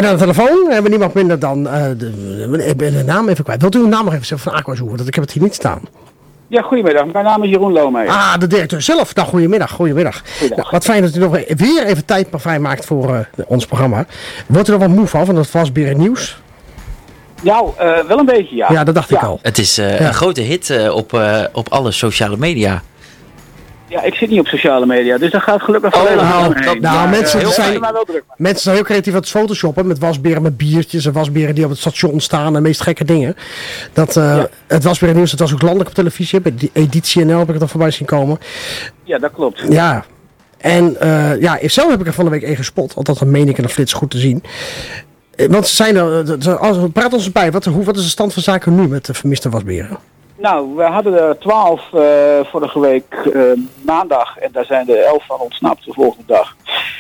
En aan de telefoon hebben we niemand minder dan... ik ben de naam even kwijt. Wilt u uw naam nog even zeggen van Aquazoo? Want ik heb het hier niet staan. Ja, goedemiddag. Mijn naam is Jeroen Lohmeijer. Ah, de directeur zelf. Nou, goedemiddag. Nou, wat fijn dat u nog weer even tijd vrijmaakt voor ons programma. Wordt u er wat moe van dat Wasberen nieuws? Nou, wel een beetje, ja. Ja, dat dacht ik al. Het is een grote hit op alle sociale media. Ja, ik zit niet op sociale media, dus daar gaat gelukkig mensen zijn heel creatief aan het photoshoppen met wasberen, met biertjes en wasberen die op het station staan en meest gekke dingen. Het Wasberen nieuws, dat was ook landelijk op televisie, bij Editie NL heb ik het al voorbij zien komen. Ja, dat klopt. Ja, en zelf heb ik er van de week één gespot, althans dat meen ik in de flits goed te zien. Want praat ons bij, wat is de stand van zaken nu met de vermiste wasberen? Nou, we hadden er 12 vorige week maandag en daar zijn er 11 van ontsnapt de volgende dag.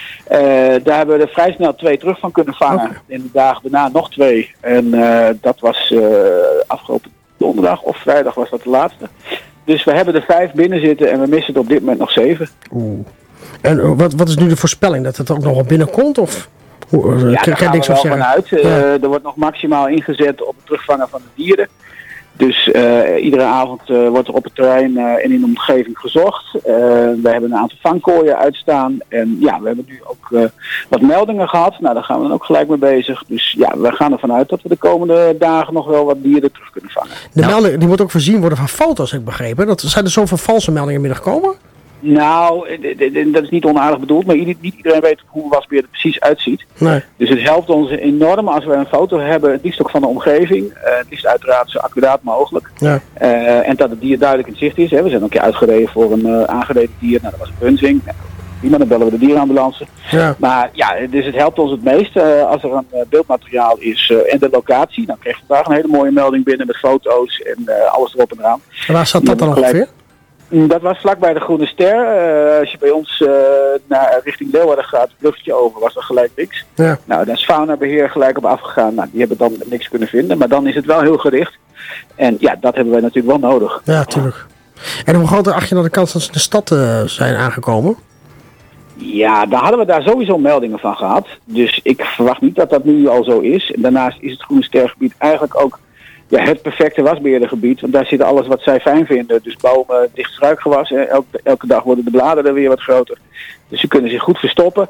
Daar hebben we er vrij snel 2 terug van kunnen vangen. Okay. In de dagen daarna nog 2. En dat was afgelopen donderdag of vrijdag was dat de laatste. Dus we hebben er 5 binnen zitten en we missen er op dit moment nog 7. Oeh. En wat is nu de voorspelling? Dat het ook nog wel binnenkomt? Of? Ja, daar gaan we wel vanuit. Er wordt nog maximaal ingezet op het terugvangen van de dieren. Dus iedere avond wordt er op het terrein en in de omgeving gezocht. We hebben een aantal vangkooien uitstaan. En ja, we hebben nu ook wat meldingen gehad. Nou, daar gaan we dan ook gelijk mee bezig. Dus ja, we gaan ervan uit dat we de komende dagen nog wel wat dieren terug kunnen vangen. De melding die moet ook voorzien worden van foto's, heb ik begrepen. Zijn er zoveel valse meldingen binnengekomen? Nou, dat is niet onaardig bedoeld, maar niet iedereen weet hoe een wasbeer er precies uitziet. Nee. Dus het helpt ons enorm als we een foto hebben, het liefst ook van de omgeving. Het liefst uiteraard zo accuraat mogelijk. Ja. En dat het dier duidelijk in zicht is. Hè. We zijn ook een keer uitgereden voor een aangereden dier. Nou, dat was een punzing. Prima, dan bellen we de dierenambulance. Ja. Maar ja, dus het helpt ons het meest als er een beeldmateriaal is en de locatie. Dan kreeg je vandaag een hele mooie melding binnen met foto's en alles erop en eraan. En waar zat dat dan ongeveer? Dat was vlakbij de Groene Ster. Als je bij ons richting Leeuwarden gaat, het bruggetje over, was dat gelijk niks. Ja. Nou, daar is faunabeheer gelijk op afgegaan. Nou, die hebben dan niks kunnen vinden. Maar dan is het wel heel gericht. En ja, dat hebben wij natuurlijk wel nodig. Ja, tuurlijk. En hoe groot acht je dan de kans dat ze in de stad zijn aangekomen? Ja, daar hadden we daar sowieso meldingen van gehad. Dus ik verwacht niet dat dat nu al zo is. En daarnaast is het Groene Stergebied eigenlijk ook het perfecte wasberengebied, want daar zit alles wat zij fijn vinden. Dus bomen, dicht struikgewas. Elke dag worden de bladeren weer wat groter. Dus ze kunnen zich goed verstoppen.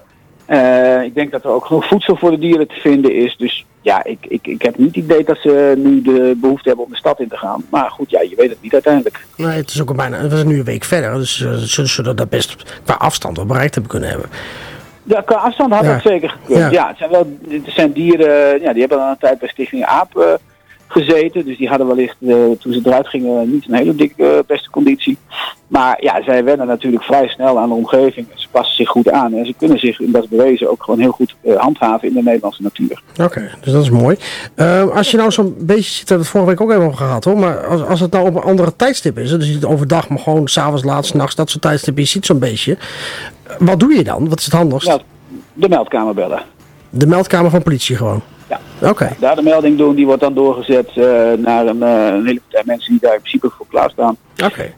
Ik denk dat er ook genoeg voedsel voor de dieren te vinden is. Dus ja, ik heb niet het idee dat ze nu de behoefte hebben om de stad in te gaan. Maar goed, ja, je weet het niet uiteindelijk. Nee, het is ook we zijn nu een week verder. Dus ze zullen dat best qua afstand wel bereikt hebben kunnen hebben. Ja, qua afstand had dat zeker gekund. Ja, het zijn dieren, die hebben al een tijd bij Stichting AAP gezeten. Dus die hadden wellicht, toen ze eruit gingen, niet een hele dikke beste conditie. Maar ja, zij wennen natuurlijk vrij snel aan de omgeving. Ze passen zich goed aan. En ze kunnen zich, en dat is bewezen, ook gewoon heel goed handhaven in de Nederlandse natuur. Oké, dus dat is mooi. Als je nou zo'n beetje ziet, dat we het vorige week ook even over gehad hoor. Maar als het nou op een andere tijdstip is, dus je het overdag, maar gewoon s'avonds, laat, 's nachts, dat soort tijdstip, je ziet zo'n beestje. Wat doe je dan? Wat is het handigst? Nou, de meldkamer bellen. De meldkamer van politie gewoon? Ja. Okay. Daar de melding doen, die wordt dan doorgezet naar een hele partij mensen die daar in principe voor klaarstaan. Okay.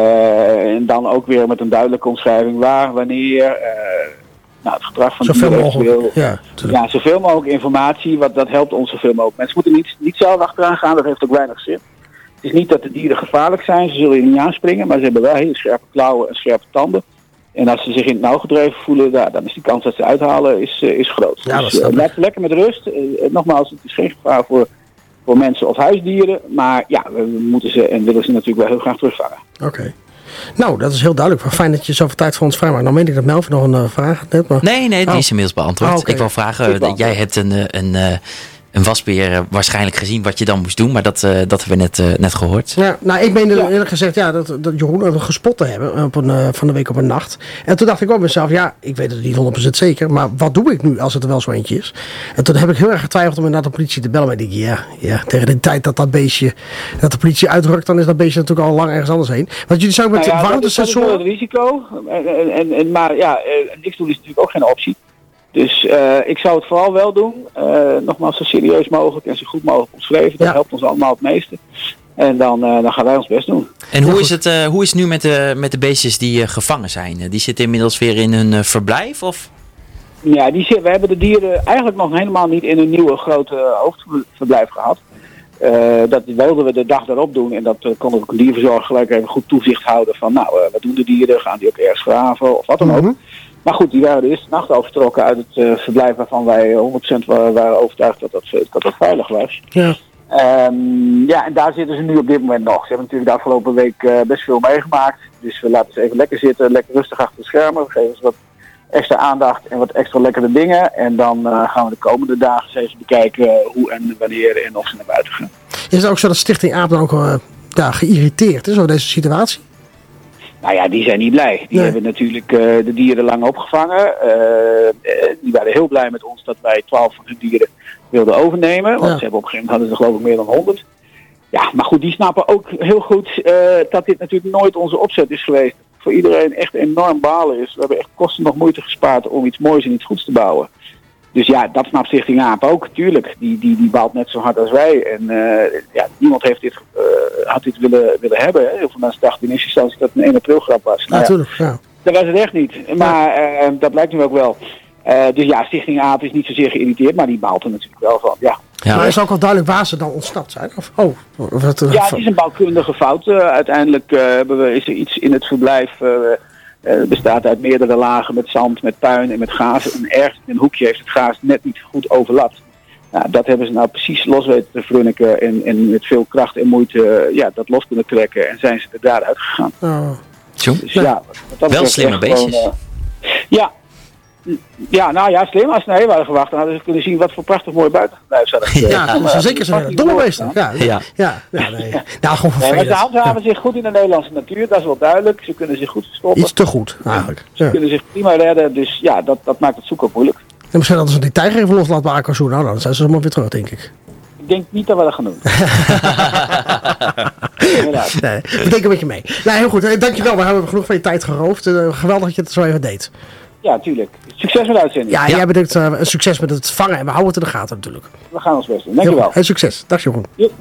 En dan ook weer met een duidelijke omschrijving waar, wanneer, het gedrag van zoveel mogelijk. Ja, zoveel mogelijk informatie, dat helpt ons zoveel mogelijk. Mensen moeten niet zelf achteraan gaan, dat heeft ook weinig zin. Het is niet dat de dieren gevaarlijk zijn, ze zullen je niet aanspringen, maar ze hebben wel hele scherpe klauwen en scherpe tanden. En als ze zich in het nauw gedreven voelen, dan is die kans dat ze uithalen is groot. Ja, dus laat ze lekker met rust. Nogmaals, het is geen gevaar voor mensen of huisdieren. Maar ja, we moeten ze en willen ze natuurlijk wel heel graag terugvangen. Oké. Nou, dat is heel duidelijk. Fijn dat je zoveel tijd voor ons vrijmaakt. Nou meen ik dat Melvin nog een vraag had net. Maar... Nee, die is inmiddels beantwoord. Okay. Ik wil vragen, jij hebt een wasbeer waarschijnlijk gezien wat je dan moest doen. Maar dat hebben we net gehoord. Ja, nou, ik meen eerlijk gezegd dat Jeroen gespot te hebben van de week op een nacht. En toen dacht ik ook mezelf, ik weet het niet 100% zeker. Maar wat doe ik nu als het er wel zo eentje is? En toen heb ik heel erg getwijfeld om inderdaad de politie te bellen. Maar ik denk, tegen de tijd dat de politie uitrukt, dan is dat beestje natuurlijk al lang ergens anders heen. Want jullie zouden met warmtesensoren... Dat is wel het risico. Maar niks doen is natuurlijk ook geen optie. Dus ik zou het vooral wel doen. Nogmaals, zo serieus mogelijk en zo goed mogelijk omschreven. Dat helpt ons allemaal het meeste. En dan gaan wij ons best doen. En hoe is het nu met de beestjes die gevangen zijn? Die zitten inmiddels weer in hun verblijf? Of? Ja, we hebben de dieren eigenlijk nog helemaal niet in een nieuwe grote hoofdverblijf gehad. Dat wilden we de dag daarop doen. En dat kon ook een dierverzorger gelijk even goed toezicht houden van, wat doen de dieren? Gaan die ook ergens graven of wat dan ook? Maar goed, die waren de eerste nacht al vertrokken uit het verblijf waarvan wij 100% waren overtuigd dat dat veilig was. Ja. En daar zitten ze nu op dit moment nog. Ze hebben natuurlijk de afgelopen week best veel meegemaakt. Dus we laten ze even lekker zitten, lekker rustig achter de schermen. We geven ze wat extra aandacht en wat extra lekkere dingen. En dan gaan we de komende dagen eens even bekijken hoe en wanneer en of ze naar buiten gaan. Is het ook zo dat Stichting AAP dan ook geïrriteerd is over deze situatie? Nou ja, die zijn niet blij. Die hebben natuurlijk de dieren lang opgevangen. Die waren heel blij met ons dat wij 12 van hun dieren wilden overnemen. Want ze hebben op een gegeven moment hadden ze geloof ik meer dan 100. Ja, maar goed, die snappen ook heel goed dat dit natuurlijk nooit onze opzet is geweest. Voor iedereen echt enorm balen is. We hebben echt kosten nog moeite gespaard om iets moois en iets goeds te bouwen. Dus ja, dat snapt Stichting AAP ook, tuurlijk. Die baalt net zo hard als wij. En niemand heeft had dit willen hebben. Hè. Heel veel mensen dachten in eerste instantie dat het een 1 april grap was. Natuurlijk, ja. Dat was het echt niet. Maar dat blijkt nu ook wel. Dus ja, Stichting AAP is niet zozeer geïrriteerd, maar die baalt er natuurlijk wel van. Ja. Maar is ook wel duidelijk waar ze dan ontsnapt zijn? Het is een bouwkundige fout. Uiteindelijk is er iets in het verblijf. Bestaat uit meerdere lagen met zand, met puin en met gaas. En ergens in een hoekje heeft het gaas net niet goed overlapt. Nou, dat hebben ze nou precies los weten te frunniken en met veel kracht en moeite dat los kunnen trekken. En zijn ze er daaruit gegaan. Dus wel slimme beestjes. Slim. Als ze naar waren gewacht, dan hadden ze kunnen zien wat voor prachtig mooi buitenverblijf ze hadden. Dat is zeker zo'n domme beesten. Ze handhaven zich goed in de Nederlandse natuur, dat is wel duidelijk. Ze kunnen zich goed verstoppen. Iets te goed, eigenlijk. Ze kunnen zich prima redden, dus ja, dat maakt het zoeken ook moeilijk. En misschien hadden ze die tijger even los laten bij Aquazoo. Nou, dan zijn ze allemaal weer terug, denk ik. Ik denk niet dat we dat gaan doen. Nee, we denken met je mee. Nou, heel goed. Dankjewel. We hebben genoeg van je tijd geroofd. Geweldig dat je het zo even deed. Ja, tuurlijk. Succes met de uitzending. Ja, jij bedankt succes met het vangen en we houden het in de gaten natuurlijk. We gaan ons best doen. Dankjewel. En succes. Dag Jeroen.